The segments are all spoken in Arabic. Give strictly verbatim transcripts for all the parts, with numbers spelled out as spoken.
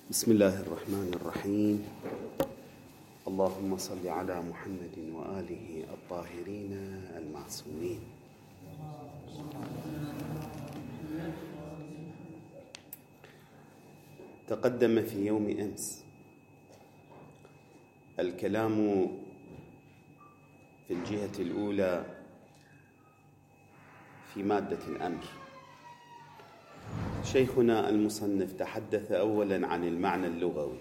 بسم الله الرحمن الرحيم. اللهم صل على محمد وآله الطاهرين المعصومين. تقدم في يوم أمس الكلام في الجهة الأولى في مادة الأمر. شيخنا المصنف تحدث أولاً عن المعنى اللغوي،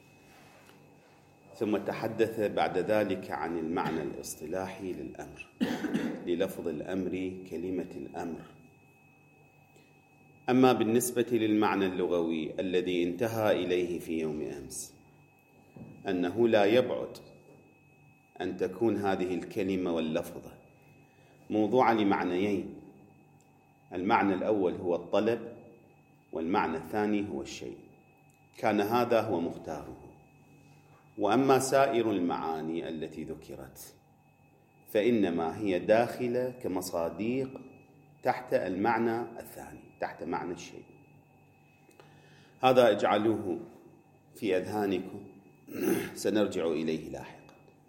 ثم تحدث بعد ذلك عن المعنى الاصطلاحي للأمر، للفظ الأمر، كلمة الأمر. أما بالنسبة للمعنى اللغوي الذي انتهى إليه في يوم أمس، أنه لا يبعد أن تكون هذه الكلمة واللفظة موضوعة لمعنيين. المعنى الأول هو الطلب، والمعنى الثاني هو الشيء. كان هذا هو مختاره. وأما سائر المعاني التي ذكرت فإنما هي داخلة كمصاديق تحت المعنى الثاني، تحت معنى الشيء. هذا اجعلوه في أذهانكم، سنرجع إليه لاحقا.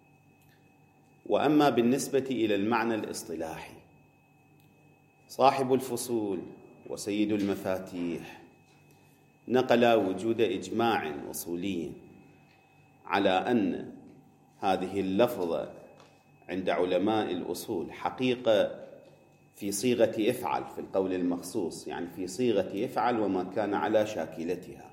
وأما بالنسبة إلى المعنى الاصطلاحي، صاحب الفصول وسيد المفاتيح نقل وجود إجماع أصولي على أن هذه اللفظة عند علماء الأصول حقيقة في صيغة افعل في القول المخصوص، يعني في صيغة افعل وما كان على شاكلتها.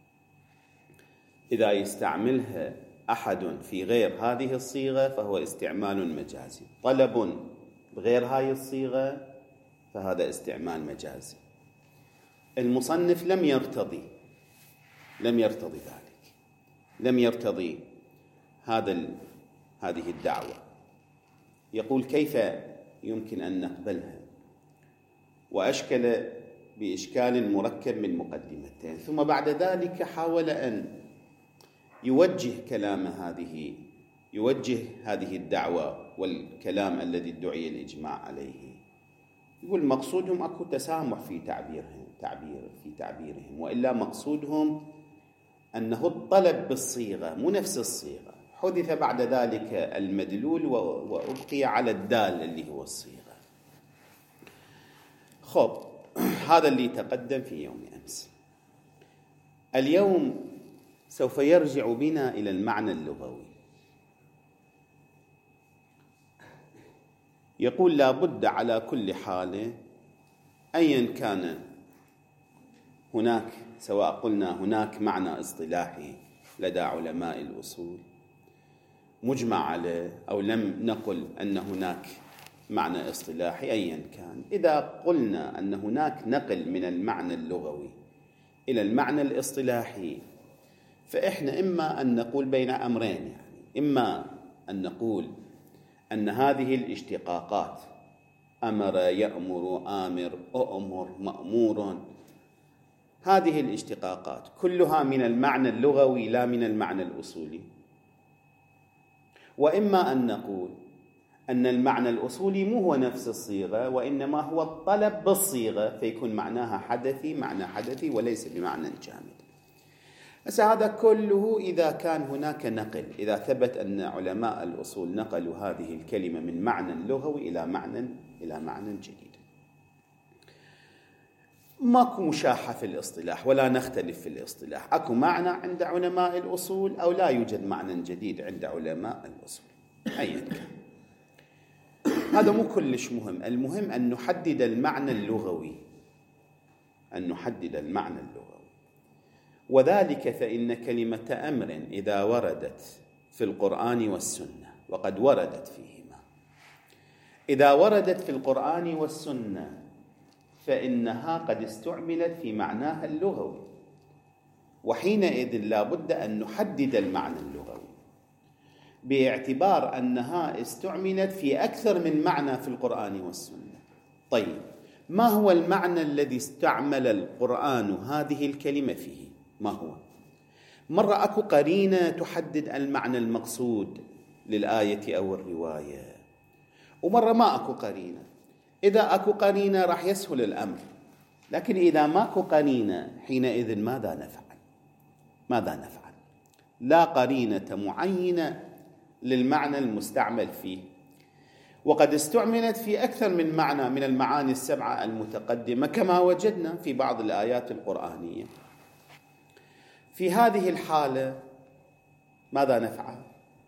إذا يستعملها أحد في غير هذه الصيغة فهو استعمال مجازي. طلب بغير هذه الصيغة فهذا استعمال مجازي. المصنف لم يرتضي لم يرتضي ذلك، لم يرتضي هذا هذه الدعوة. يقول كيف يمكن أن نقبلها، وأشكل بإشكال مركب من مقدمتين. ثم بعد ذلك حاول أن يوجه كلام هذه يوجه هذه الدعوة والكلام الذي ادعي الإجماع عليه. يقول مقصودهم أكو تسامح في تعبيرهم تعبير في تعبيرهم وإلا مقصودهم أنه الطلب بالصيغة مو نفس الصيغة، حدث بعد ذلك المدلول وأبقي على الدال اللي هو الصيغة. خب، هذا اللي تقدم في يوم أمس. اليوم سوف يرجع بنا إلى المعنى اللغوي. يقول لا بد على كل حال أيا كان هناك، سواء قلنا هناك معنى اصطلاحي لدى علماء الأصول مجمع عليه أو لم نقل أن هناك معنى اصطلاحي، أيا كان، إذا قلنا أن هناك نقل من المعنى اللغوي إلى المعنى الاصطلاحي فإحنا إما أن نقول بين أمرين، يعني إما أن نقول أن هذه الاشتقاقات أمر، يأمر، آمر، أؤمر، مأمور، هذه الاشتقاقات كلها من المعنى اللغوي لا من المعنى الأصولي. وإما أن نقول أن المعنى الأصولي مو هو نفس الصيغة، وإنما هو الطلب بالصيغة، فيكون معناها حدثي، معنى حدثي وليس بمعنى جامد. بس هذا كله إذا كان هناك نقل، إذا ثبت أن علماء الأصول نقلوا هذه الكلمة من معنى لغوي إلى معنى إلى معنى جديد. ماكو مشاحة في الاصطلاح ولا نختلف في الاصطلاح. أكو معنى عند علماء الأصول أو لا يوجد معنى جديد عند علماء الأصول أيا كان. هذا مو كلش مهم. المهم أن نحدد المعنى اللغوي، أن نحدد المعنى اللغوي. وذلك فإن كلمة أمر إذا وردت في القرآن والسنة، وقد وردت فيهما، إذا وردت في القرآن والسنة فإنها قد استعملت في معناها اللغوي، وحينئذ لا بد أن نحدد المعنى اللغوي باعتبار أنها استعملت في أكثر من معنى في القرآن والسنة. طيب، ما هو المعنى الذي استعمل القرآن هذه الكلمة فيه؟ ما هو؟ مرة أكو قرينة تحدد المعنى المقصود للآية أو الرواية، ومرة ما أكو قرينة. إذا أكو قرينة راح يسهل الأمر، لكن إذا ماكو قرينة حينئذ ماذا نفعل؟ ماذا نفعل؟ لا قرينة معينة للمعنى المستعمل فيه، وقد استعملت في أكثر من معنى من المعاني السبعة المتقدمة كما وجدنا في بعض الآيات القرآنية. في هذه الحالة ماذا نفعل؟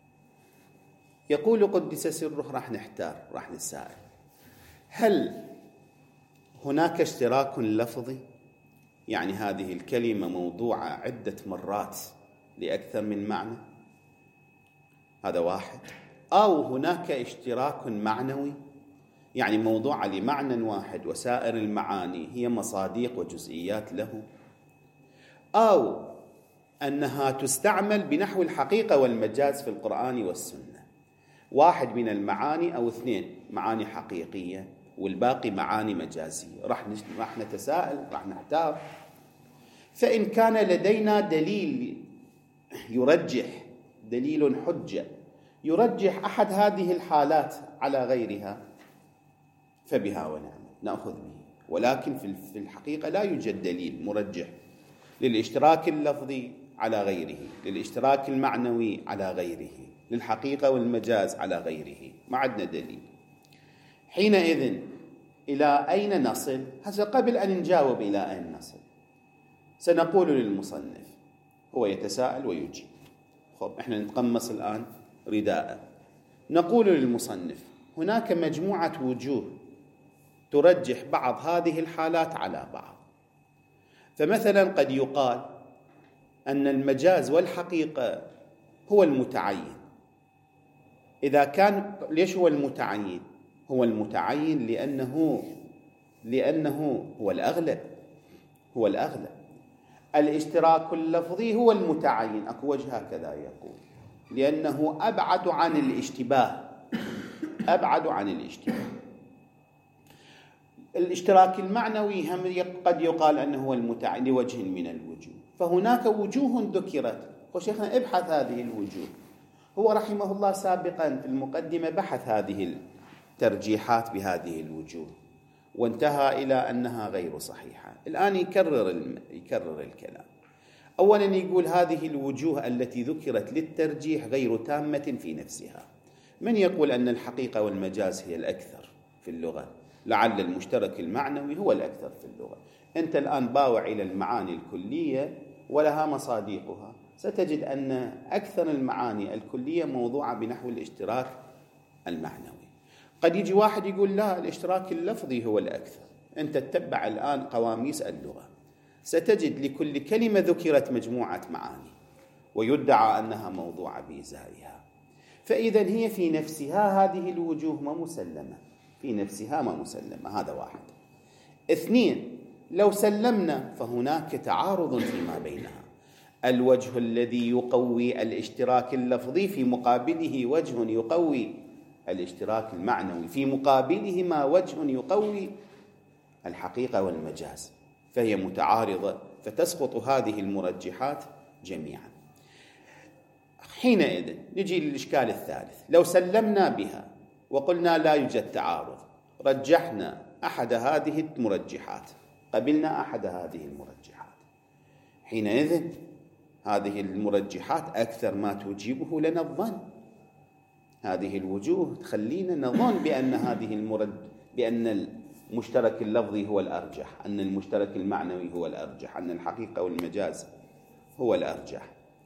يقول قدس سره راح نحتار، راح نتساءل: هل هناك اشتراك لفظي؟ يعني هذه الكلمة موضوعة عدة مرات لأكثر من معنى، هذا واحد. أو هناك اشتراك معنوي، يعني موضوعة لمعنى واحد وسائر المعاني هي مصاديق وجزئيات له. أو أنها تستعمل بنحو الحقيقة والمجاز في القرآن والسنة، واحد من المعاني أو اثنين معاني حقيقية والباقي معاني مجازية. راح راح نتساءل، راح نحتار. فإن كان لدينا دليل يرجح، دليل حجة يرجح أحد هذه الحالات على غيرها، فبها ونعم نأخذ به. ولكن في الحقيقة لا يوجد دليل مرجح للاشتراك اللفظي على غيره، للاشتراك المعنوي على غيره، للحقيقة والمجاز على غيره، ما عندنا دليل. حينئذ إلى أين نصل؟ هذا قبل أن نجاوب إلى أين نصل سنقول للمصنف، هو يتساءل ويجيب. خب احنا نتقمص الآن رداء. نقول للمصنف: هناك مجموعة وجوه ترجح بعض هذه الحالات على بعض. فمثلا قد يقال أن المجاز والحقيقة هو المتعين. إذا كان، ليش هو المتعين؟ هو المتعين لأنه لأنه هو الأغلب، هو الأغلب. الاشتراك اللفظي هو المتعين، أكو وجه هكذا يقول، لأنه أبعد عن الاشتباه، أبعد عن الاشتباه. الاشتراك المعنوي هم قد يقال أنه هو المتعين لوجه من الوجوه. فهناك وجوه ذكرت، وشيخنا ابحث هذه الوجوه. هو رحمه الله سابقا في المقدمة بحث هذه الترجيحات بهذه الوجوه وانتهى إلى أنها غير صحيحة. الآن يكرر الم... يكرر الكلام. أولا يقول هذه الوجوه التي ذكرت للترجيح غير تامة في نفسها. من يقول أن الحقيقة والمجاز هي الأكثر في اللغة؟ لعل المشترك المعنوي هو الأكثر في اللغة. أنت الآن باوع إلى المعاني الكلية ولها مصاديقها، ستجد أن أكثر المعاني الكلية موضوعة بنحو الاشتراك المعنوي. قد يجي واحد يقول لا، الاشتراك اللفظي هو الأكثر. أنت تتبع الآن قواميس اللغة، ستجد لكل كلمة ذكرت مجموعة معاني ويدعى أنها موضوعة بإزائها. فإذا هي في نفسها هذه الوجوه ما مسلمة، في نفسها ما مسلمة. هذا واحد. اثنين، لو سلمنا فهناك تعارض فيما بينها. الوجه الذي يقوي الاشتراك اللفظي في مقابله وجه يقوي الاشتراك المعنوي، في مقابلهما وجه يقوي الحقيقة والمجاز، فهي متعارضة، فتسقط هذه المرجحات جميعا. حينئذ نجي للإشكال الثالث. لو سلمنا بها وقلنا لا يوجد تعارض، رجحنا أحد هذه المرجحات، قبلنا أحد هذه المرجحات، حينئذ هذه المرجحات أكثر ما تجيبه لنا الظن. هذه الوجوه تخلينا نظن بأن هذه المرد بأن المشترك اللفظي هو الأرجح، أن المشترك المعنوي هو الأرجح، أن الحقيقة والمجاز هو الأرجح.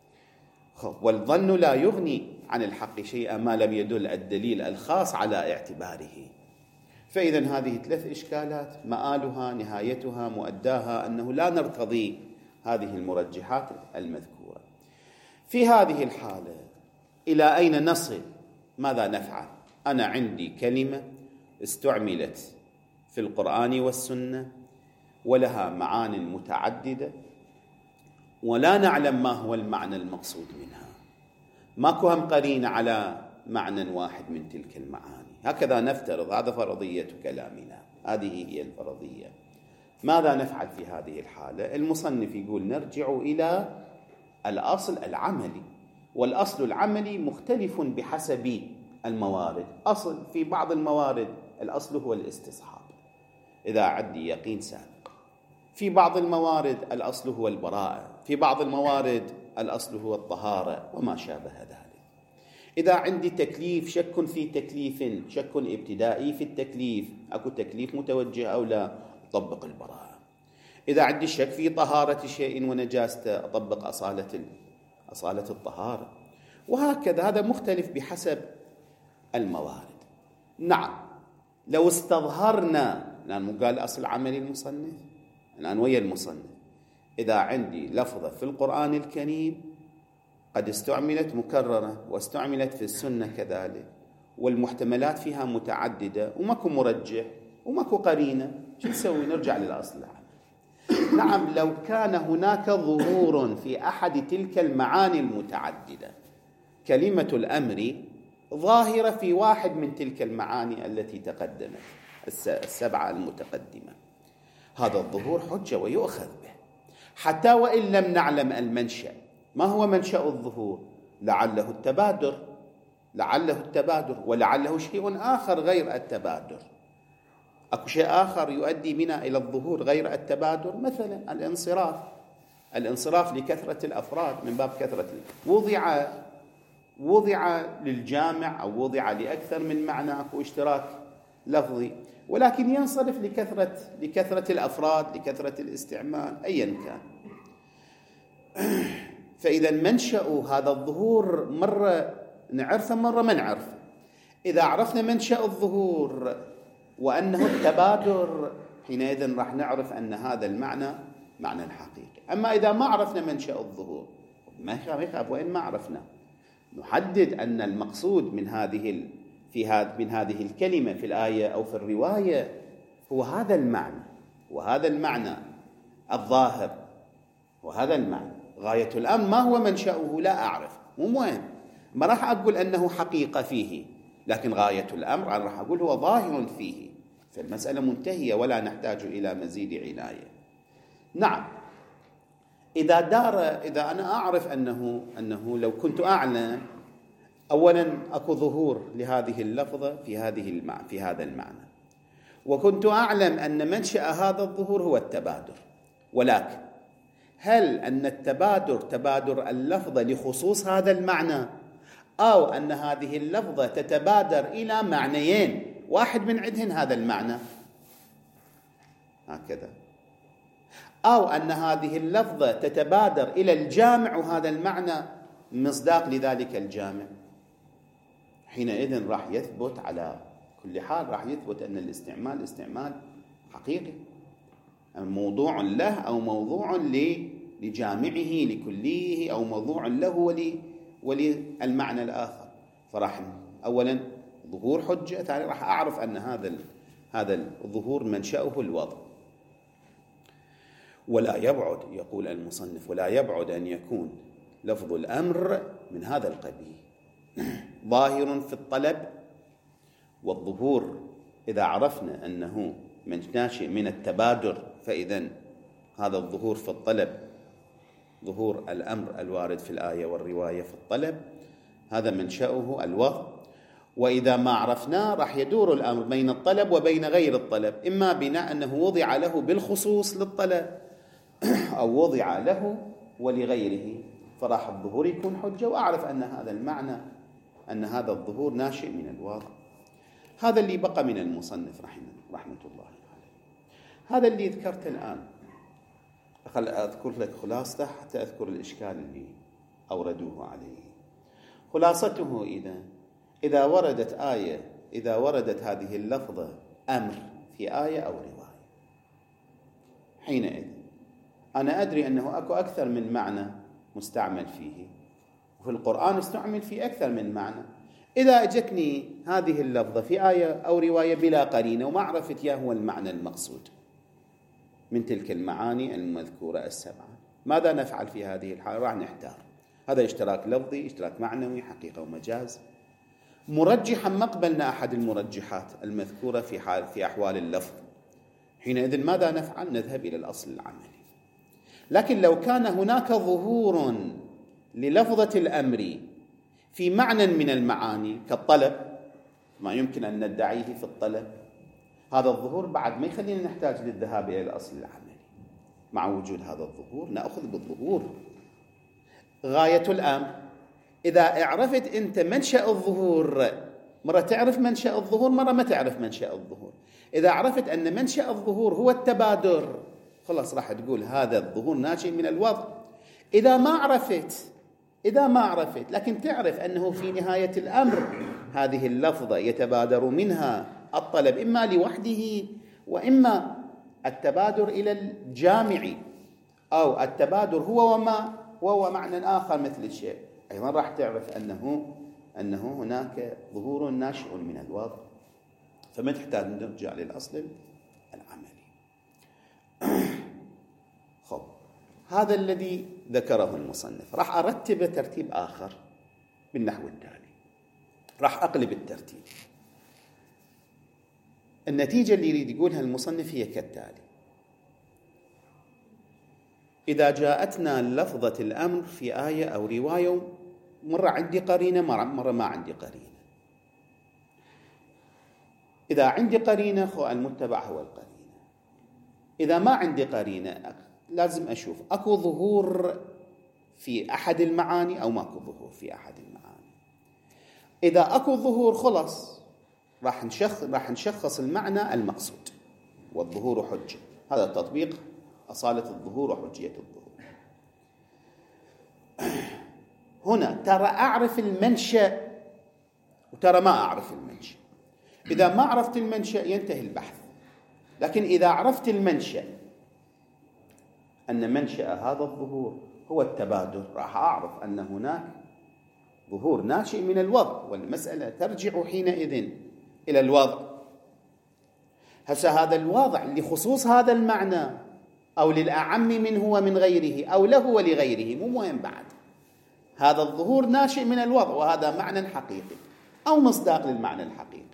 والظن لا يغني عن الحق شيئا ما لم يدل الدليل الخاص على اعتباره. فإذا هذه ثلاث إشكالات مآلها نهايتها مؤداها أنه لا نرتضي هذه المرجحات المذكورة. في هذه الحالة إلى أين نصل؟ ماذا نفعل؟ أنا عندي كلمة استعملت في القرآن والسنة ولها معان متعددة ولا نعلم ما هو المعنى المقصود منها، ماكو هم قرينة على معنى واحد من تلك المعاني. هكذا نفترض، هذا فرضية كلامنا، هذه هي الفرضية. ماذا نفعل في هذه الحالة؟ المصنف يقول نرجع إلى الأصل العملي، والأصل العملي مختلف بحسب الموارد. أصل في بعض الموارد الأصل هو الاستصحاب إذا عندي يقين سابق، في بعض الموارد الأصل هو البراءة، في بعض الموارد الأصل هو الطهارة وما شابه ذلك. إذا عندي تكليف، شك في تكليف، شك ابتدائي في التكليف، أكو تكليف متوجه أو لا، أطبق البراءة. إذا عندي شك في طهارة شيء ونجاسته، أطبق أصالة أصالة الطهارة، وهكذا. هذا مختلف بحسب الموارد. نعم، لو استظهرنا، الآن مو قال أصل عملي المصنف، الآن ويا المصنف، إذا عندي لفظة في القرآن الكريم قد استعملت مكررة واستعملت في السنة كذلك، والمحتملات فيها متعددة وماكو مرجح وماكو قرينة، شو نسوي؟ نرجع للأصل العام. نعم، لو كان هناك ظهور في أحد تلك المعاني المتعددة، كلمة الأمر ظاهرة في واحد من تلك المعاني التي تقدمت، السبعة المتقدمة، هذا الظهور حجة ويؤخذ به، حتى وإن لم نعلم المنشأ. ما هو منشأ الظهور؟ لعله التبادر، لعله التبادر ولعله شيء آخر غير التبادر. أكو شيء آخر يؤدي بنا إلى الظهور غير التبادر، مثلا الانصراف، الانصراف لكثرة الأفراد من باب كثرة، وضع وضع للجامع أو وضع لأكثر من معنى، أكو اشتراك لفظي، ولكن ينصرف لكثرة لكثرة الأفراد، لكثرة الاستعمال أيا كان. فإذا منشأ هذا الظهور مرة نعرفه مرة ما نعرفه. إذا عرفنا منشأ الظهور وأنه التبادر، حينئذ راح نعرف أن هذا المعنى معنى حقيقي. أما إذا ما عرفنا منشأ الظهور، ما يخاف وإن ما عرفنا، نحدد أن المقصود من هذه في هذا من هذه الكلمة في الآية أو في الرواية هو هذا المعنى، وهذا المعنى الظاهر، وهذا المعنى. غاية الأمر ما هو منشأه لا أعرف، مو مهم، ما راح أقول أنه حقيقة فيه، لكن غاية الأمر أنا راح أقول هو ظاهر فيه، فالمسألة منتهية ولا نحتاج إلى مزيد عناية. نعم، إذا دار إذا أنا أعرف أنه أنه لو كنت أعلم أولا أكو ظهور لهذه اللفظة في هذه المعنى في هذا المعنى، وكنت أعلم أن منشأ هذا الظهور هو التبادر، ولكن هل أن التبادر تبادر اللفظة لخصوص هذا المعنى، أو أن هذه اللفظة تتبادر إلى معنيين واحد من عندهن هذا المعنى هكذا، أو أن هذه اللفظة تتبادر إلى الجامع وهذا المعنى مصداق لذلك الجامع؟ حينئذ راح يثبت على كل حال، راح يثبت أن الاستعمال استعمال حقيقي، موضوع له أو موضوع لجامعه لكليه، أو موضوع له وللمعنى الآخر. فراح أولا ظهور حجة، ثانيا راح أعرف أن هذا هذا الظهور منشأه الوضع. ولا يبعد، يقول المصنف، ولا يبعد أن يكون لفظ الأمر من هذا القبيل، ظاهر في الطلب والظهور. إذا عرفنا أنه من ناشئ من التبادر، فإذا هذا الظهور في الطلب، ظهور الأمر الوارد في الآية والرواية في الطلب، هذا منشأه الوضع. وإذا ما عرفناه راح يدور الأمر بين الطلب وبين غير الطلب، إما بناء أنه وضع له بالخصوص للطلب أو وضع له ولغيره، فراح الظهور يكون حجة، وأعرف أن هذا المعنى أن هذا الظهور ناشئ من الواضع. هذا اللي بقى من المصنف رحمه رحمة الله عليه. هذا اللي ذكرته الآن، خل أذكر لك خلاصته حتى أذكر الإشكال اللي أوردوه عليه. خلاصته إذا إذا وردت آية إذا وردت هذه اللفظة أمر في آية أو رواية، حينئذ أنا أدري أنه أكو أكثر من معنى مستعمل فيه، وفي القرآن استعمل في أكثر من معنى. إذا أجتني هذه اللفظة في آية أو رواية بلا قرينة وما عرفت يا هو المعنى المقصود من تلك المعاني المذكورة السبعة، ماذا نفعل في هذه الحالة؟ راح نحتار. هذا اشتراك لفظي، اشتراك معنوي، حقيقة ومجاز، مرجحا ما قبلنا أحد المرجحات المذكورة في حال في أحوال اللفظ. حينئذ ماذا نفعل؟ نذهب إلى الأصل العملي. لكن لو كان هناك ظهور للفظة الأمر في معنى من المعاني كالطلب، ما يمكن أن ندعيه في الطلب، هذا الظهور بعد ما يخلينا نحتاج للذهاب إلى الأصل العملي. مع وجود هذا الظهور نأخذ بالظهور. غاية الأمر. إذا عرفت أنت منشأ الظهور، مرة تعرف منشأ الظهور، مرة ما تعرف منشأ الظهور. إذا عرفت أن منشأ الظهور هو التبادر، خلاص راح تقول هذا الظهور ناشئ من الوضع. إذا ما عرفت إذا ما عرفت لكن تعرف أنه في نهاية الأمر هذه اللفظة يتبادر منها الطلب إما لوحده وإما التبادر إلى الجامع، أو التبادر هو وما وهو معنى آخر مثل الشيء، أيضا راح تعرف أنه أنه هناك ظهور ناشئ من الوضع، فما تحتاج نرجع للأصل العملي. خب، هذا الذي ذكره المصنف. راح أرتب ترتيب آخر بالنحو التالي، راح أقلب الترتيب. النتيجة اللي يريد يقولها المصنف هي كالتالي: إذا جاءتنا لفظة الأمر في آية أو رواية، مرة عندي قرينة، مرة ما عندي قرينة. إذا عندي قرينة خو المتبع هو القرينة. إذا ما عندي قرينة لازم أشوف أكو ظهور في أحد المعاني أو ماكو ظهور في أحد المعاني. إذا أكو ظهور خلاص راح نشخص راح نشخص المعنى المقصود، والظهور حجة. هذا تطبيق أصالة الظهور وحجية الظهور. هنا ترى أعرف المنشأ وترى ما أعرف المنشأ. إذا ما عرفت المنشأ ينتهي البحث، لكن إذا عرفت المنشأ أن منشأ هذا الظهور هو التبادل، راح أعرف أن هناك ظهور ناشئ من الوضع، والمسألة ترجع حينئذ إلى الوضع. هسه هذا الوضع لخصوص هذا المعنى أو للأعم منه ومن غيره أو له ولغيره، مو مهم بعد. هذا الظهور ناشئ من الوضع، وهذا معنى حقيقي أو مصداق للمعنى الحقيقي،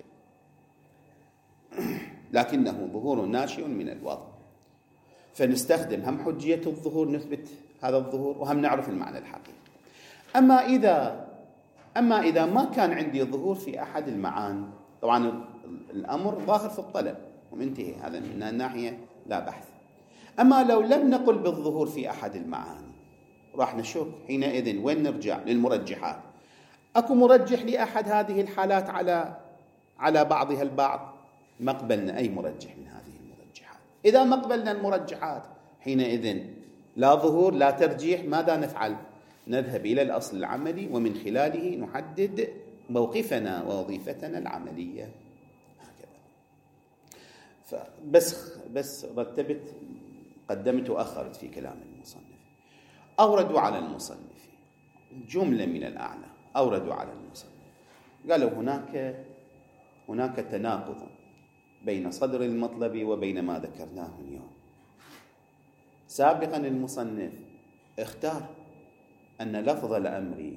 لكنه ظهور ناشئ من الوضع. فنستخدم هم حجية الظهور نثبت هذا الظهور، وهم نعرف المعنى الحقيقي. أما إذا أما إذا ما كان عندي ظهور في أحد المعاني، طبعا الأمر ظاهر في الطلب ومنتهي، هذا من الناحية لا بحث. أما لو لم نقل بالظهور في أحد المعاني، راح نشك حينئذ وين نرجع؟ للمرجحات. أكو مرجح لأحد هذه الحالات على على بعضها البعض؟ ما قبلنا أي مرجح من هذه المرجحات. إذا ما قبلنا المرجحات حينئذ لا ظهور لا ترجيح، ماذا نفعل؟ نذهب إلى الأصل العملي، ومن خلاله نحدد موقفنا ووظيفتنا العملية. هكذا. فبس بس رتبت، قدمت وأخرت في كلام المصنف. أوردوا على المصنف جملة من الأعلى، أوردوا على المصنف قالوا هناك هناك تناقض بين صدر المطلب وبين ما ذكرناه اليوم. سابقا المصنف اختار أن لفظ الأمر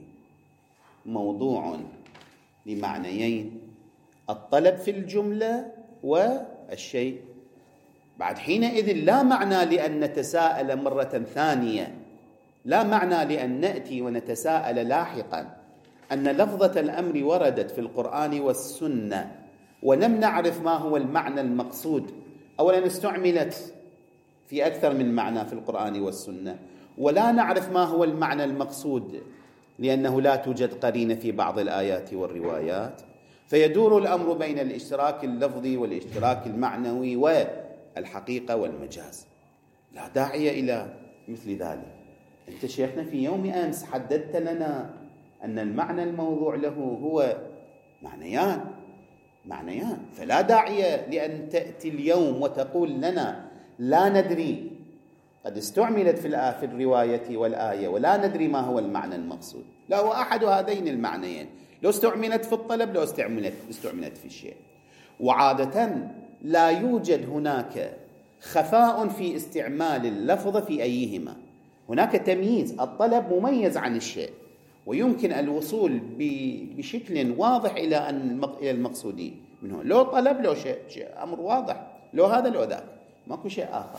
موضوع لمعنيين: الطلب في الجملة والشيء. بعد حينئذ لا معنى لأن نتساءل مرة ثانية، لا معنى لأن نأتي ونتساءل لاحقا أن لفظة الأمر وردت في القرآن والسنة ولم نعرف ما هو المعنى المقصود. أولا استعملت في أكثر من معنى في القرآن والسنة، ولا نعرف ما هو المعنى المقصود لأنه لا توجد قرينة في بعض الآيات والروايات، فيدور الأمر بين الاشتراك اللفظي والاشتراك المعنوي والحقيقة والمجاز. لا داعي إلى مثل ذلك. أنت شيخنا في يوم أمس حددت لنا أن المعنى الموضوع له هو معنيان معنيان فلا داعي لأن تأتي اليوم وتقول لنا لا ندري، قد استعملت في في الرواية والآية ولا ندري ما هو المعنى المقصود. لا، هو أحد هذين المعنيين، لو استعملت في الطلب لو استعملت استعملت في الشيء. وعادة لا يوجد هناك خفاء في استعمال اللفظ في أيهما، هناك تمييز. الطلب مميز عن الشيء، ويمكن الوصول بشكل واضح إلى إلى المقصود منه. لو طلب لو شيء, شيء أمر واضح، لو هذا لو ذاك، ماكو شيء آخر.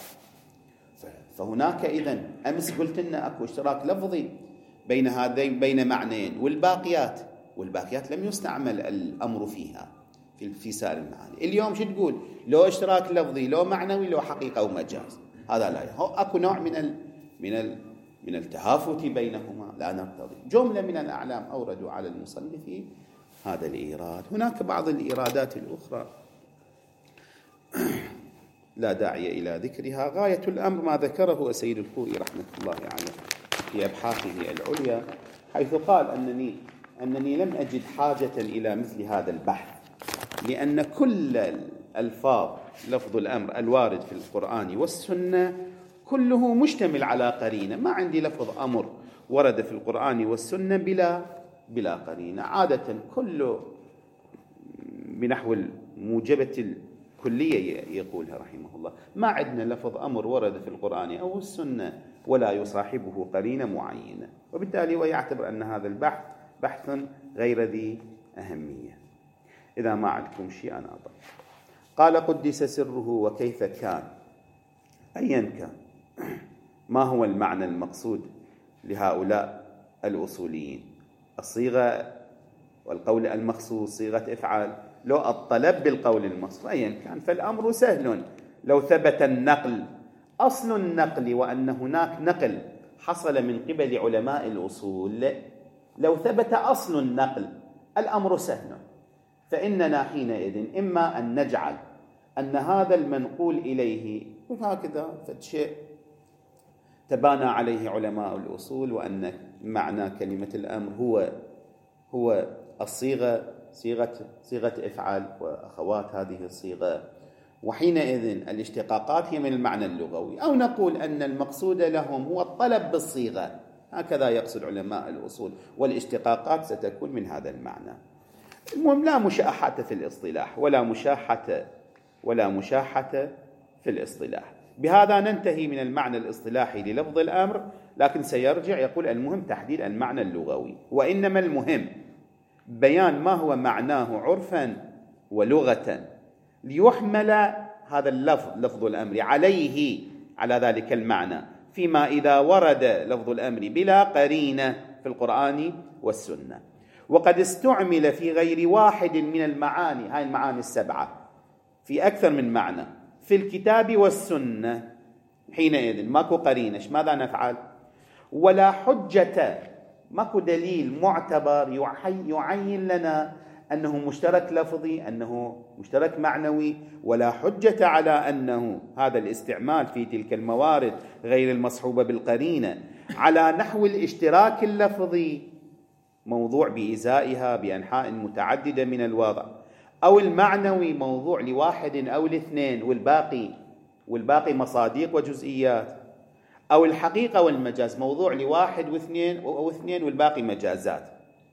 فهناك إذن أمس قلت لنا أكو اشتراك لفظي بين هذين بين معنيين، والباقيات والباقيات لم يستعمل الأمر فيها في في سائر المعاني. اليوم شو تقول؟ لو اشتراك لفظي لو معنوي لو حقيقة أو مجاز، هذا لا. هو أكو نوع من ال من ال من التهافت بينهما لا نرتضي. جملة من الأعلام أوردوا على المصنف هذا الإيراد. هناك بعض الإيرادات الأخرى لا داعي إلى ذكرها. غاية الأمر ما ذكره السيد الخوئي رحمة الله عليه في أبحاثه العليا، حيث قال أنني أنني لم أجد حاجة إلى مثل هذا البحث، لأن كل الألفاظ لفظ الأمر الوارد في القرآن والسنة كله مشتمل على قرينة. ما عندي لفظ أمر ورد في القرآن والسنة بلا بلا قرينة. عادة كله بنحو الموجبة الكلية يقولها رحمه الله. ما عندنا لفظ أمر ورد في القرآن أو السنة ولا يصاحبه قرينة معينة، وبالتالي ويعتبر أن هذا البحث بحث غير ذي أهمية. إذا ما عندكم شيء أنا أضع. قال قدس سره وكيف كان أيا كان ما هو المعنى المقصود لهؤلاء الأصوليين؟ الصيغة والقول المخصوص صيغة إفعال، لو الطلب بالقول المخصوص أيا كان فالأمر سهل لو ثبت النقل. أصل النقل وأن هناك نقل حصل من قبل علماء الأصول، لو ثبت أصل النقل الأمر سهل، فإننا حينئذ إما أن نجعل أن هذا المنقول إليه وهكذا فشيء تبانى عليه علماء الأصول، وأن معنى كلمة الأمر هو هو الصيغة صيغة صيغة إفعال وأخوات هذه الصيغة، وحينئذ الاشتقاقات هي من المعنى اللغوي، أو نقول أن المقصود لهم هو الطلب بالصيغة، هكذا يقصد علماء الأصول، والاشتقاقات ستكون من هذا المعنى. المهم لا مشاحة في الاصطلاح ولا مشاحة ولا مشاحة في الاصطلاح. بهذا ننتهي من المعنى الاصطلاحي للفظ الأمر، لكن سيرجع يقول المهم تحديد المعنى اللغوي، وإنما المهم بيان ما هو معناه عرفا ولغة ليحمل هذا اللفظ لفظ الأمر عليه على ذلك المعنى، فيما إذا ورد لفظ الأمر بلا قرينة في القرآن والسنة، وقد استعمل في غير واحد من المعاني، هاي المعاني السبعة في أكثر من معنى في الكتاب والسنة، حينئذ ماكو قرينة ماذا نفعل؟ ولا حجة، ماكو دليل معتبر يعين لنا أنه مشترك لفظي أنه مشترك معنوي، ولا حجة على أنه هذا الاستعمال في تلك الموارد غير المصحوبة بالقرينة على نحو الاشتراك اللفظي موضوع بإزائها بأنحاء متعددة من الوضع، أو المعنوي موضوع لواحد أو لاثنين والباقي والباقي مصاديق وجزئيات، أو الحقيقة والمجاز موضوع لواحد واثنين أو اثنين والباقي مجازات.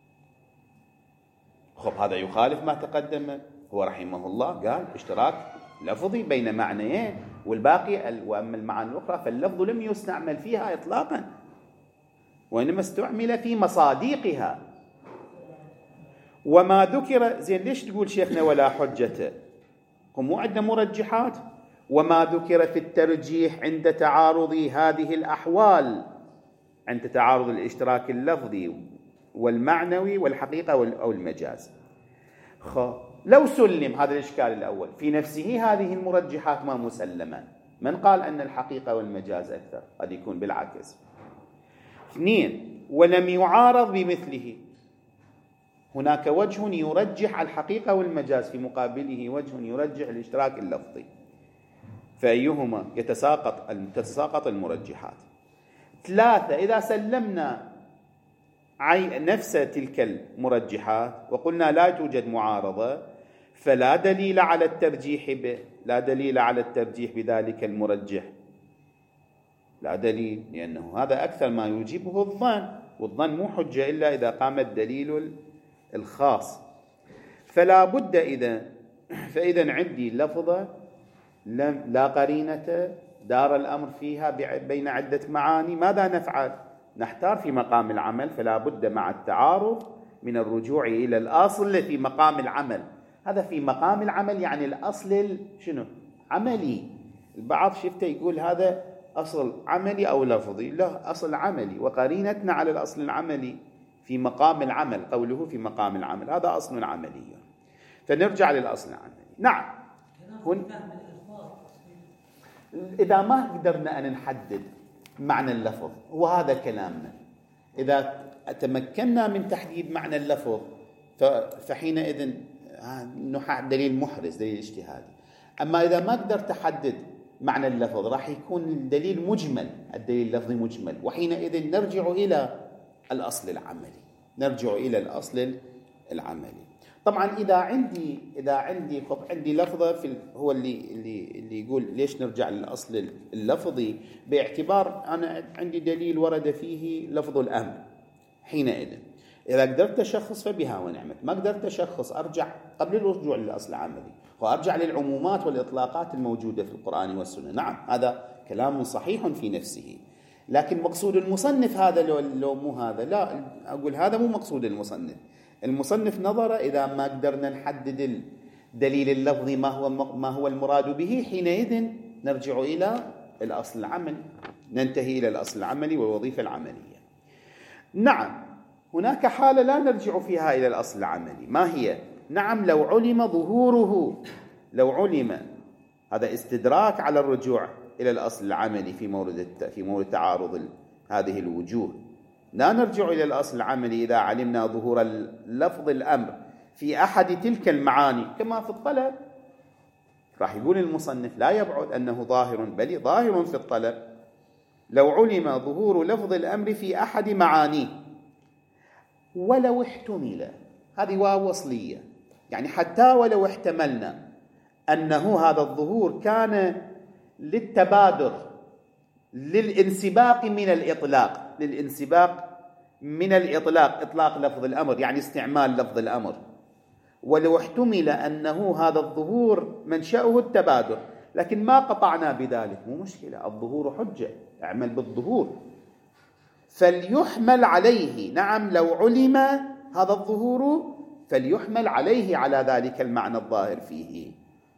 خب هذا يخالف ما تقدم. هو رحمه الله قال اشتراك لفظي بين معنيين والباقي، وأما المعاني الأخرى فاللفظ لم يستعمل فيها إطلاقا، وإنما استعمل في مصاديقها. وما ذكر زين ليش تقول شيخنا ولا حجة؟ هم مو عندنا مرجحات. وما ذكر في الترجيح عند تعارض هذه الأحوال، عند تعارض الاشتراك اللفظي والمعنوي والحقيقة أو المجاز. خو لو سلم هذا الإشكال الأول في نفسه هذه المرجحات ما مسلمة، من قال أن الحقيقة والمجاز أكثر؟ قد يكون بالعكس. اثنين، ولم يعارض بمثله، هناك وجه يرجح الحقيقة والمجاز في مقابله وجه يرجح الاشتراك اللفظي، فأيهما يتساقط تتساقط المرجحات. ثلاثة، إذا سلمنا نفس تلك المرجحات وقلنا لا توجد معارضة، فلا دليل على الترجيح به، لا دليل على الترجيح بذلك المرجح، لا دليل، لأنه هذا أكثر ما يوجبه الظن، والظن مو حجة إلا إذا قام الدليل الخاص. فلا بد إذا فإذا عندي لفظة لا قرينة دار الأمر فيها بين عدة معاني، ماذا نفعل؟ نحتار في مقام العمل، فلا بد مع التعارض من الرجوع إلى الأصل في مقام العمل. هذا في مقام العمل يعني الأصل شنو؟ عملي. البعض شفته يقول هذا أصل عملي أو لفظي، لا، أصل عملي، وقرينتنا على الأصل العملي في مقام العمل، قوله في مقام العمل هذا أصل عملي، فنرجع للأصل العملي. نعم، هن إذا ما قدرنا أن نحدد معنى اللفظ، وهذا كلامنا. إذا تمكنا من تحديد معنى اللفظ فحينئذ نحع دليل محرز، دليل اجتهادي. أما إذا ما قدرت تحدد معنى اللفظ راح يكون الدليل مجمل، الدليل اللفظي مجمل، وحينئذ نرجع إلى الأصل العملي، نرجع إلى الأصل العملي. طبعا إذا عندي إذا عندي عندي لفظة في هو اللي اللي اللي يقول ليش نرجع للأصل اللفظي، باعتبار أنا عندي دليل ورد فيه لفظ الأمر، حينئذ إذا قدرت أشخص فبها ونعمت، ما قدرت أشخص أرجع قبل الرجوع للأصل العملي وأرجع للعمومات والإطلاقات الموجودة في القرآن والسنة. نعم هذا كلام صحيح في نفسه، لكن مقصود المصنف هذا لو, لو مو هذا، لا أقول هذا مو مقصود المصنف. المصنف نظر إذا ما قدرنا نحدد الدليل اللفظي ما هو ما هو المراد به، حينئذ نرجع إلى الأصل العملي، ننتهي إلى الأصل العملي والوظيفة العملية. نعم هناك حالة لا نرجع فيها إلى الأصل العملي، ما هي؟ نعم لو علم ظهوره، لو علم، هذا استدراك على الرجوع إلى الأصل العملي في مورد في مورد تعارض هذه الوجوه. لا نرجع إلى الأصل العملي إذا علمنا ظهور لفظ الأمر في أحد تلك المعاني كما في الطلب. راح يقول المصنف لا يبعد أنه ظاهر، بل ظاهر في الطلب لو علم ظهور لفظ الأمر في أحد معانيه ولو احتمل، هذه واو وصلية، يعني حتى ولو احتملنا أنه هذا الظهور كان للتبادر، للانسباق من الإطلاق، للانسباق من الإطلاق، إطلاق لفظ الأمر يعني استعمال لفظ الأمر، ولو احتمل أنه هذا الظهور منشأه التبادر، لكن ما قطعنا بذلك، مو مشكلة، الظهور حجة، اعمل بالظهور، فليحمل عليه. نعم لو علم هذا الظهور فليحمل عليه على ذلك المعنى الظاهر فيه،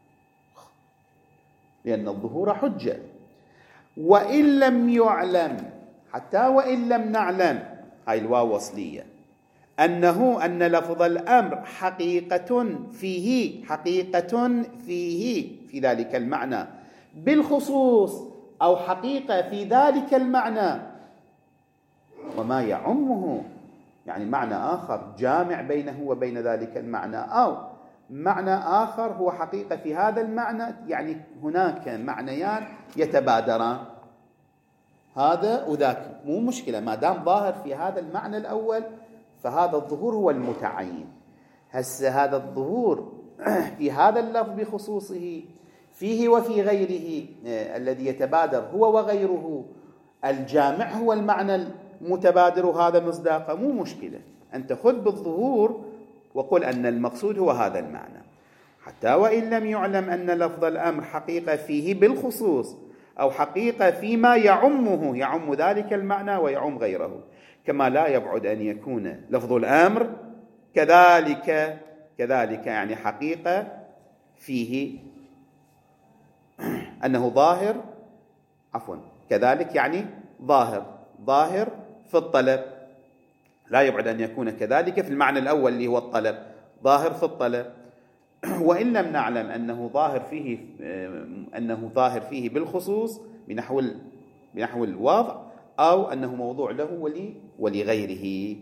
لأن الظهور حجة. وإن لم يعلم، حتى وإن لم نعلم، هاي الواو وصلية، أنه أن لفظ الأمر حقيقة فيه، حقيقة فيه في ذلك المعنى بالخصوص، أو حقيقة في ذلك المعنى وما يعمه، يعني معنى آخر جامع بينه وبين ذلك المعنى، أو معنى آخر هو حقيقة في هذا المعنى، يعني هناك معنيان يتبادران، هذا وذاك، مو مشكلة ما دام ظاهر في هذا المعنى الأول فهذا الظهور هو المتعين. هسه هذا الظهور في هذا اللفظ بخصوصه فيه وفي غيره الذي يتبادر هو وغيره، الجامع هو المعنى المتبادر، هذا مصداقه، مو مشكلة، أنت خذ بالظهور وقل أن المقصود هو هذا المعنى. حتى وإن لم يعلم أن لفظ الأمر حقيقة فيه بالخصوص، أو حقيقة فيما يعمه، يعم ذلك المعنى ويعم غيره، كما لا يبعد أن يكون لفظ الأمر كذلك كذلك يعني حقيقة فيه أنه ظاهر، عفوا كذلك يعني ظاهر، ظاهر في الطلب، لا يبعد أن يكون كذلك في المعنى الأول اللي هو الطلب، ظاهر في الطلب. وإن لم نعلم أنه ظاهر فيه أنه ظاهر فيه بالخصوص بنحو بنحو الوضع، أو أنه موضوع له ولي ولغيره.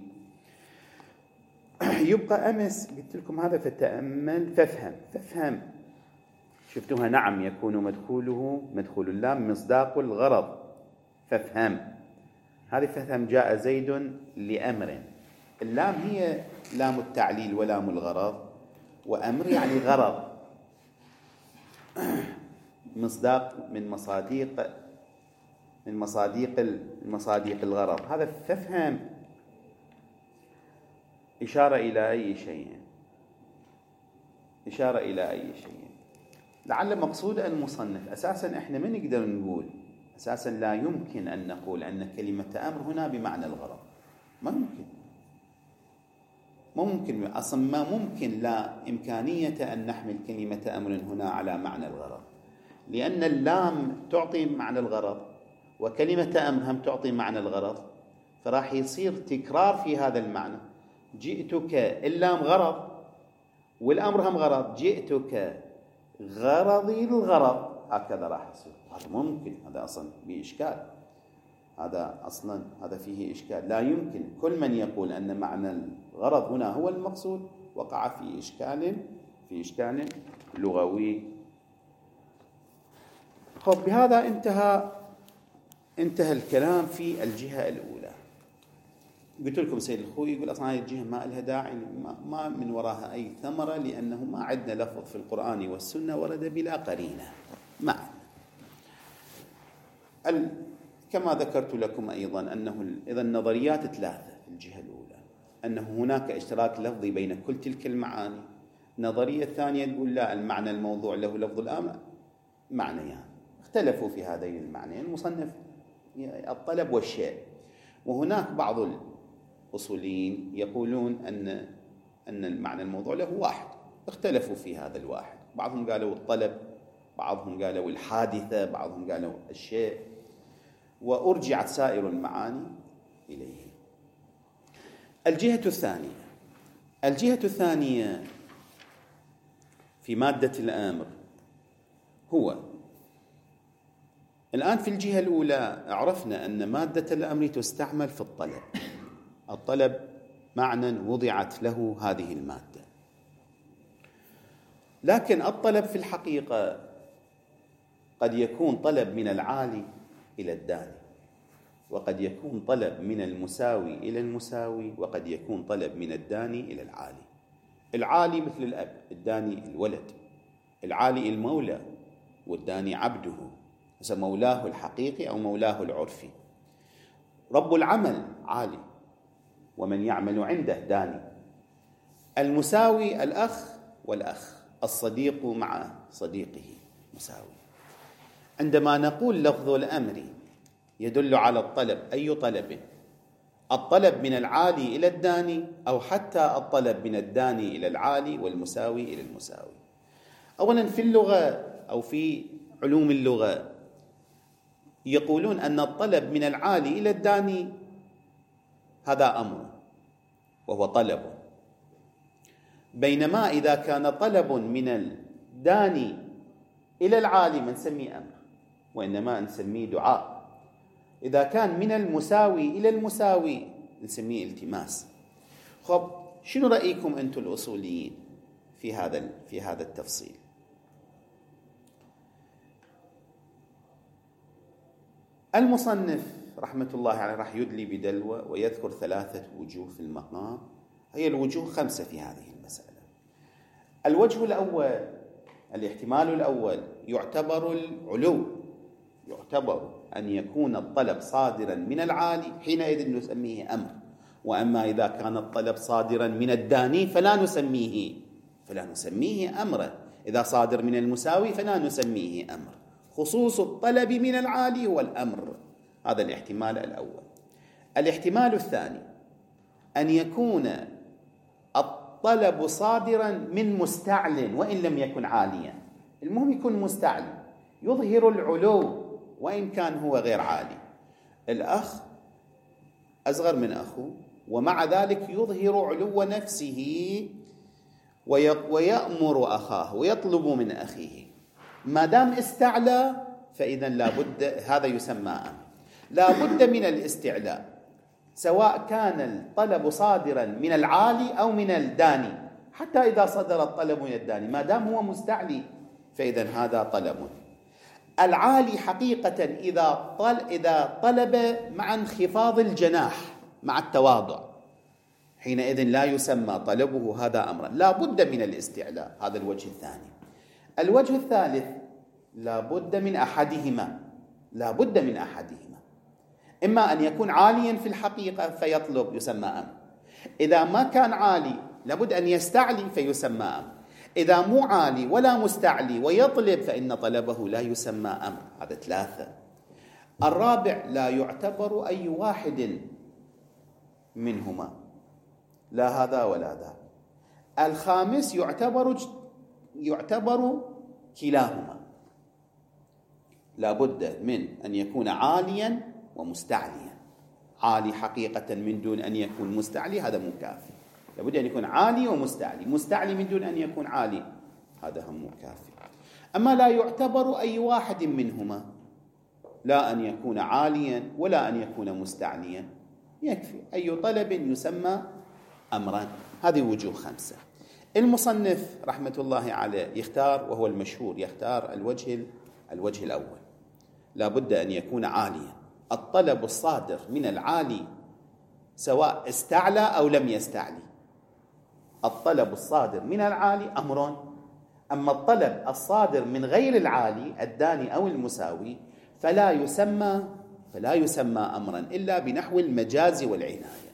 يبقى أمس قلت لكم هذا فتأمل فافهم، فافهم شفتوها. نعم يكون مدخوله مدخول اللام مصداق الغرض، فافهم، هذه فهم. جاء زيد لأمر، اللام هي لام التعليل ولام الغرض، وأمر يعني غرض، مصداق من مصاديق من مصاديق المصاديق الغرض، هذا فافهم. إشارة إلى أي شيء، إشارة إلى أي شيء، لعل مقصود المصنف. أساسا إحنا ما نقدر نقول، أساسا لا يمكن أن نقول أن كلمة أمر هنا بمعنى الغرض، ما ممكن، ممكن أصلا ما ممكن، لا إمكانية أن نحمل كلمة أمر هنا على معنى الغرض، لأن اللام تعطي معنى الغرض وكلمة أمر هم تعطي معنى الغرض، فراح يصير تكرار في هذا المعنى. جئتك، اللام غرض والأمر هم غرض، جئتك غرضي الغرض، هكذا راح يصير. هذا ممكن، هذا أصلا بإشكال، هذا أصلا هذا فيه إشكال. لا يمكن كل من يقول أن معنى الغرض هنا هو المقصود وقع في إشكال في إشكال لغوي. خب بهذا انتهى انتهى الكلام في الجهة الأولى. قلت لكم سيد الخوي يقول أصلا هذه الجهة ما لها داعي، ما من وراها أي ثمرة، لأنه ما عندنا لفظ في القرآن والسنة ورد بلا قرينة. ما ال... كما ذكرت لكم أيضا أنه إذا النظريات ثلاثة في الجهة الأولى، أنه هناك اشتراك لفظي بين كل تلك المعاني. النظرية الثانية تقول لا، المعنى الموضوع له لفظ الآن معنيان، اختلفوا في هذين المعنيين المصنف الطلب والشيء. وهناك بعض الأصوليين يقولون أن أن المعنى الموضوع له واحد، اختلفوا في هذا الواحد، بعضهم قالوا الطلب، بعضهم قالوا الحادثة، بعضهم قالوا الشيء، وأرجعت سائر المعاني إليه. الجهة الثانية الجهة الثانية في مادة الأمر هو الآن في الجهة الأولى عرفنا أن مادة الأمر تستعمل في الطلب. الطلب معنى وضعت له هذه المادة، لكن الطلب في الحقيقة قد يكون طلب من العالي إلى الداني، وقد يكون طلب من المساوي إلى المساوي، وقد يكون طلب من الداني إلى العالي. العالي مثل الأب، الداني الولد. العالي المولى والداني عبده، مولاه الحقيقي أو مولاه العرفي. رب العمل عالي ومن يعمل عنده داني. المساوي الأخ والأخ، الصديق مع صديقه مساوي. عندما نقول لفظ الأمر يدل على الطلب، أي طلب؟ الطلب من العالي إلى الداني، أو حتى الطلب من الداني إلى العالي والمساوي إلى المساوي. أولا في اللغة أو في علوم اللغة يقولون أن الطلب من العالي إلى الداني هذا أمر وهو طلب، بينما إذا كان طلب من الداني إلى العالي ما نسميه أمر، وإنما نسميه دعاء. إذا كان من المساوي إلى المساوي نسميه التماس. خب شنو رأيكم أنتم الأصوليين في هذا في هذا التفصيل؟ المصنف رحمة الله عليه راح يدلي بدلوة ويذكر ثلاثة وجوه في المقام. هي الوجوه خمسة في هذه المسألة. الوجه الأول، الاحتمال الأول، يعتبر العلو، يعتبر أن يكون الطلب صادرا من العالي، حينئذ نسميه أمر. وأما إذا كان الطلب صادرا من الداني فلا نسميه فلا نسميه أمرا. إذا صادر من المساوي فلا نسميه أمر. خصوص الطلب من العالي هو الأمر. هذا الاحتمال الأول. الاحتمال الثاني أن يكون الطلب صادرا من مستعل وإن لم يكن عاليا. المهم يكون مستعل، يظهر العلو وإن كان هو غير عالي. الأخ أصغر من أخوه ومع ذلك يظهر علو نفسه ويأمر أخاه ويطلب من أخيه. ما دام استعلى فإذا لابد، هذا يسمى أمر. لابد من الاستعلاء، سواء كان الطلب صادرا من العالي أو من الداني. حتى إذا صدر الطلب من الداني ما دام هو مستعلي فإذا هذا طلب. العالي حقيقة إذا طلب, إذا طلب مع انخفاض الجناح مع التواضع، حينئذ لا يسمى طلبه هذا أمرا. لا بد من الاستعلاء. هذا الوجه الثاني. الوجه الثالث، لا بد من أحدهما لا بد من أحدهما إما أن يكون عاليا في الحقيقة فيطلب يسمى أمر. إذا ما كان عالي لابد أن يستعلي فيسمى أمر. إذا مو عالي ولا مستعلي ويطلب فإن طلبه لا يسمى أمر. هذا ثلاثة. الرابع، لا يعتبر أي واحد منهما، لا هذا ولا ذا. الخامس، يعتبر يعتبر كلاهما. لا بد من أن يكون عاليا ومستعليا. عالي حقيقة من دون أن يكون مستعلي هذا مو كافي. لابد أن يكون عالي ومستعلي. مستعلي من دون أن يكون عالي هذا هم مو كافي. أما لا يعتبر أي واحد منهما، لا أن يكون عاليا ولا أن يكون مستعليا، يكفي أي طلب يسمى أمرا. هذه وجوه خمسة. المصنف رحمة الله عليه يختار، وهو المشهور، يختار الوجه الوجه الأول، لا بد أن يكون عاليا. الطلب الصادر من العالي سواء استعلى أو لم يستعلي، الطلب الصادر من العالي أمر. أما الطلب الصادر من غير العالي الداني أو المساوي فلا يسمى فلا يسمى أمرا إلا بنحو المجاز والعناية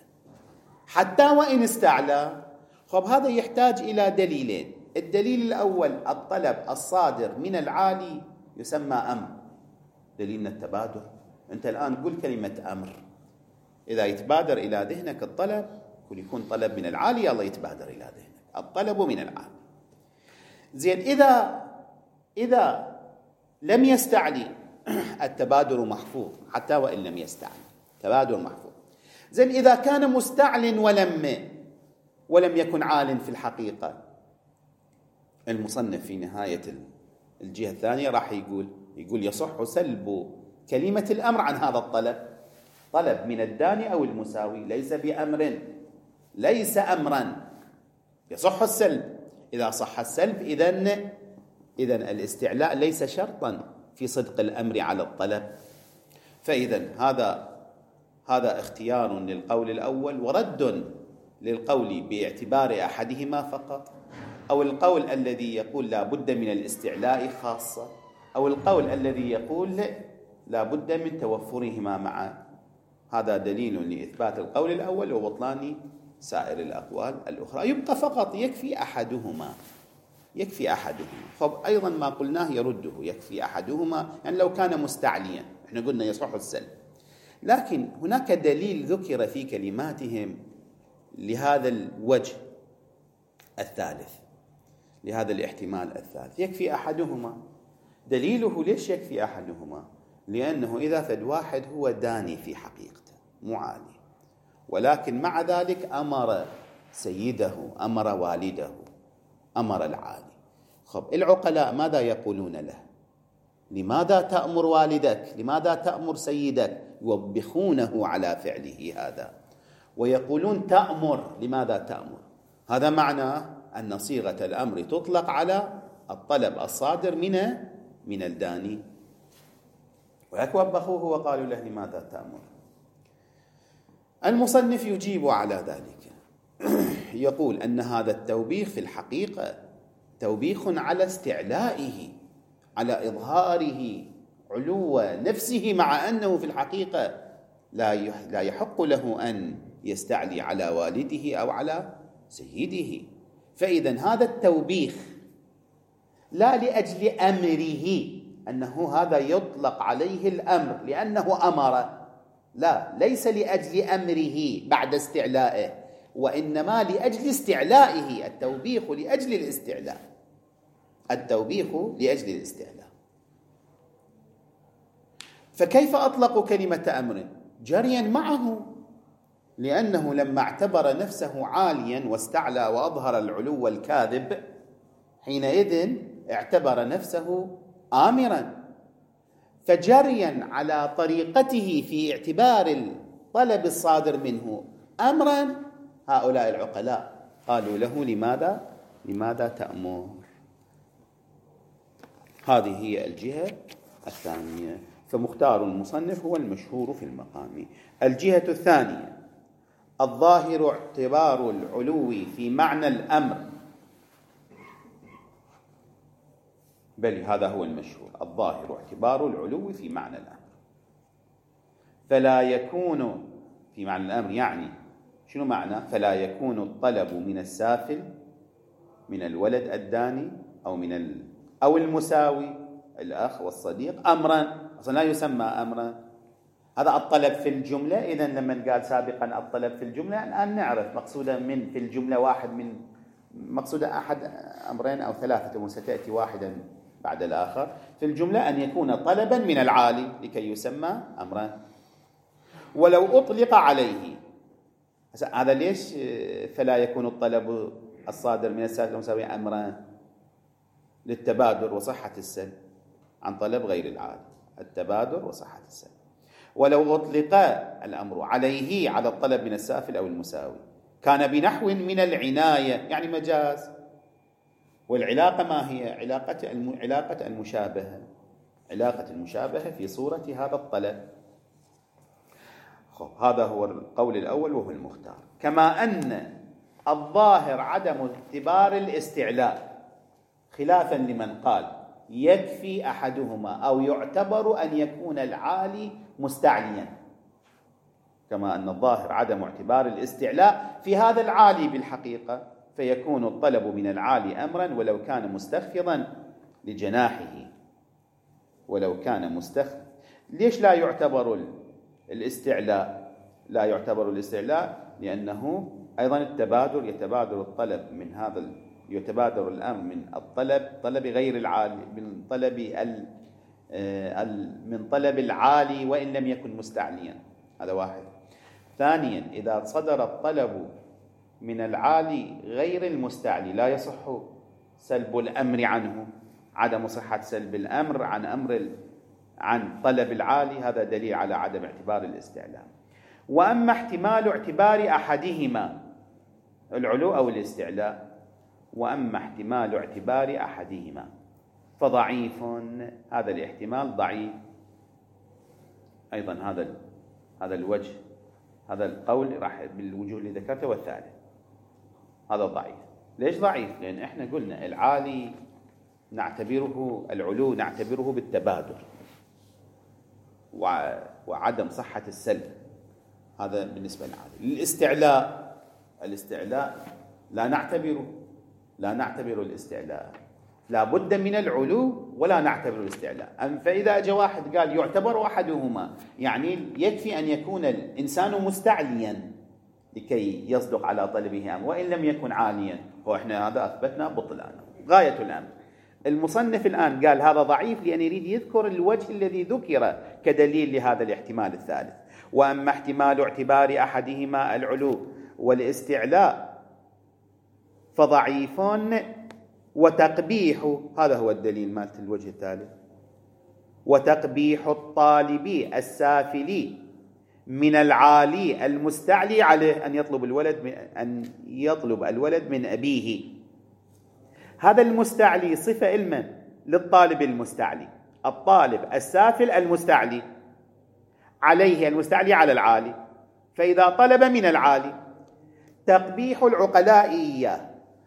حتى وإن استعلى. خب هذا يحتاج إلى دليلين. الدليل الأول الطلب الصادر من العالي يسمى أمر، دليلنا التبادر. أنت الآن قل كلمة أمر، إذا يتبادر إلى ذهنك الطلب كل يكون طلب من العالي، الله يتبادر إلى ذهنك الطلب من العالي. زين، إذا إذا لم يستعلي التبادر محفوظ حتى وإن لم يستعلي، تبادر محفوظ. زين، إذا كان مستعل ولم ولم يكن عال في الحقيقة، المصنف في نهاية الجهة الثانية راح يقول يقول يصح سلب كلمة الأمر عن هذا الطلب، طلب من الداني أو المساوي ليس بأمر، ليس أمرا، يصح السلب. إذا صح السلب إذن إذن الاستعلاء ليس شرطا في صدق الأمر على الطلب. فإذا هذا هذا اختيار للقول الأول ورد للقول باعتبار أحدهما فقط، أو القول الذي يقول لا بد من الاستعلاء خاصة، أو القول الذي يقول لا بد من توفرهما معا. هذا دليل لإثبات القول الأول وبطلان سائر الأقوال الأخرى. يبقى فقط يكفي أحدهما، يكفي أحدهما. خب أيضا ما قلناه يرده، يكفي أحدهما. يعني لو كان مستعليا احنا قلنا يصح السلب، لكن هناك دليل ذكر في كلماتهم لهذا الوجه الثالث، لهذا الاحتمال الثالث، يكفي أحدهما. دليله ليش يكفي أحدهما؟ لأنه إذا فد واحد هو داني في حقيقته مو عالي، ولكن مع ذلك أمر سيده، أمر والده، أمر العالي. خب العقلاء ماذا يقولون له؟ لماذا تأمر والدك؟ لماذا تأمر سيدك؟ يوبخونه على فعله هذا ويقولون تأمر. لماذا تأمر؟ هذا معناه أن صيغة الأمر تطلق على الطلب الصادر من من الداني، ويكوبخوه وقالوا له لماذا تأمر؟ المصنف يجيب على ذلك، يقول أن هذا التوبيخ في الحقيقة توبيخ على استعلائه، على إظهاره علو نفسه، مع أنه في الحقيقة لا يحق له أن يستعلي على والده أو على سيده. فإذا هذا التوبيخ لا لأجل أمره، أنه هذا يطلق عليه الأمر لأنه أمر، لا، ليس لأجل أمره بعد استعلائه، وإنما لأجل استعلائه. التوبيخ لأجل الاستعلاء، التوبيخ لأجل الاستعلاء. فكيف أطلقوا كلمة أمر؟ جريا معه، لأنه لما اعتبر نفسه عاليا واستعلى وأظهر العلو الكاذب، حينئذ اعتبر نفسه آمرا. فجريا على طريقته في اعتبار الطلب الصادر منه أمرا، هؤلاء العقلاء قالوا له لماذا لماذا تأمر؟ هذه هي الجهة الثانية. فمختار المصنف هو المشهور في المقام. الجهة الثانية الظاهر اعتبار العلو في معنى الأمر، بل هذا هو المشهور، الظاهر اعتبار العلو في معنى الأمر، فلا يكون في معنى الأمر. يعني شنو معنى؟ فلا يكون الطلب من السافل، من الولد الداني أو من ال أو المساوي الأخ والصديق أمرا، أصلا لا يسمى أمرا. هذا الطلب في الجملة. إذن لما قال سابقا الطلب في الجملة، الآن نعرف مقصودا من في الجملة واحد، من مقصودا أحد أمرين أو ثلاثة، وستأتي واحدا بعد الآخر. في الجملة أن يكون طلبا من العالي لكي يسمى أمرا. ولو أطلق عليه، هذا ليش فلا يكون الطلب الصادر من السافل المساوي أمرا؟ للتبادر وصحة السلب عن طلب غير العالي. التبادر وصحة السلب. ولو أطلق الأمر عليه على الطلب من السافل أو المساوي كان بنحو من العناية، يعني مجاز. والعلاقة ما هي؟ علاقة علاقة المشابهة، علاقة المشابهة في صورة هذا الطلب. هذا هو القول الأول وهو المختار. كما أن الظاهر عدم اعتبار الاستعلاء، خلافا لمن قال يكفي أحدهما أو يعتبر أن يكون العالي مستعليا. كما أن الظاهر عدم اعتبار الاستعلاء في هذا العالي بالحقيقة، فيكون الطلب من العالي أمرا ولو كان مستخفضا لجناحه، ولو كان مستخفض. ليش لا يعتبر الاستعلاء؟ لا يعتبر الاستعلاء لأنه أيضا التبادر، يتبادر الطلب من هذا، يتبادر الأمر من الطلب طلب غير العالي، من طلب من طلب العالي وإن لم يكن مستعليا. هذا واحد. ثانيا، إذا صدر الطلب من العالي غير المستعلي لا يصح سلب الأمر عنه، عدم صحة سلب الأمر عن أمر عن طلب العالي، هذا دليل على عدم اعتبار الاستعلاء. وأما احتمال اعتبار أحدهما العلو أو الاستعلاء، وأما احتمال اعتبار أحدهما فضعيف، هذا الاحتمال ضعيف أيضا. هذا هذا الوجه، هذا القول راح بالوجوه اللي ذكرته والثالث، هذا ضعيف. ليش ضعيف؟ لأن احنا قلنا العالي نعتبره، العلو نعتبره بالتبادر وعدم صحة السلب، هذا بالنسبة للعالي. الاستعلاء، الاستعلاء لا نعتبره، لا نعتبر الاستعلاء، لا بد من العلو ولا نعتبر الاستعلاء. أم فإذا جاء واحد قال يعتبر أحدهما، يعني يكفي أن يكون الإنسان مستعليا لكي يصدق على طلبه أمر وإن لم يكن عاليا، وإحنا هذا أثبتنا بطلانه غاية الأمر. المصنف الآن قال هذا ضعيف لأن يريد يذكر الوجه الذي ذكر كدليل لهذا الاحتمال الثالث. وأما احتمال اعتبار أحدهما العلو والاستعلاء فضعيف وتقبيح، هذا هو الدليل مالت الوجه الثالث، وتقبيح الطالب السافل من العالي المستعلي عليه أن يطلب الولد من أن يطلب الولد من أبيه. هذا المستعلي صفة علما للطالب المستعلي، الطالب السافل المستعلي عليه، المستعلي على العالي. فإذا طلب من العالي تقبيح العقلاء إياه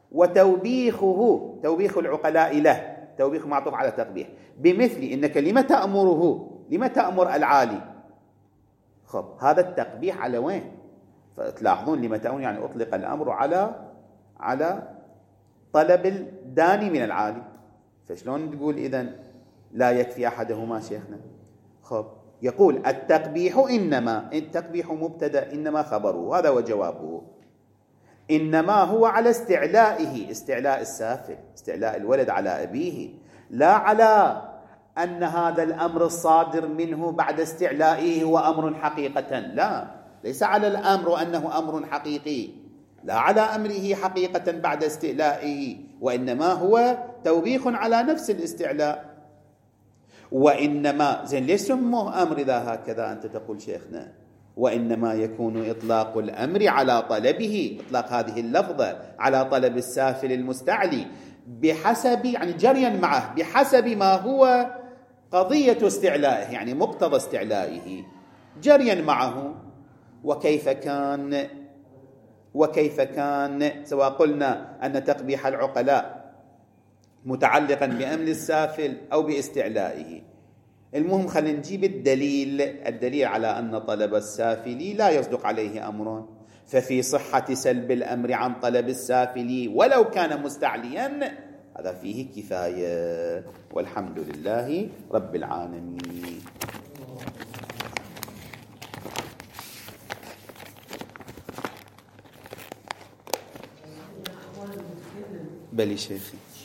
وتوبيخه، توبيخ العقلاء له، توبيخ معطوف على تقبيح، بمثل إنك لما تأمره، لما تأمر العالي. خب هذا التقبيح على وين؟ فتلاحظون لما تأمر يعني أطلق الأمر على على طلب الداني من العالي. فشلون تقول إذن لا يكفي أحدهما شيخنا؟ خب يقول التقبيح إنما، التقبيح مبتدأ، إنما خبره، هذا وجوابه. إنما هو على استعلائه، استعلاء السافل، استعلاء الولد على أبيه، لا على أن هذا الأمر الصادر منه بعد استعلائه هو أمر حقيقة، لا، ليس على الأمر أنه أمر حقيقي، لا على أمره حقيقة بعد استعلائه، وإنما هو توبيخ على نفس الاستعلاء. وإنما زين ليش سموه أمر إذا هكذا أنت تقول شيخنا؟ وإنما يكون إطلاق الأمر على طلبه، إطلاق هذه اللفظة على طلب السافل المستعلي بحسب، يعني جريا معه، بحسب ما هو قضية استعلائه، يعني مقتضى استعلائه جريا معه. وكيف كان وكيف كان سواء قلنا أن تقبيح العقلاء متعلقا بأمر السافل أو باستعلائه. المهم خلينا نجيب الدليل، الدليل على أن طلب السافل لا يصدق عليه أمر، ففي صحة سلب الأمر عن طلب السافل ولو كان مستعليا، هذا فيه كفاية، والحمد لله رب العالمين. بلي شيخي.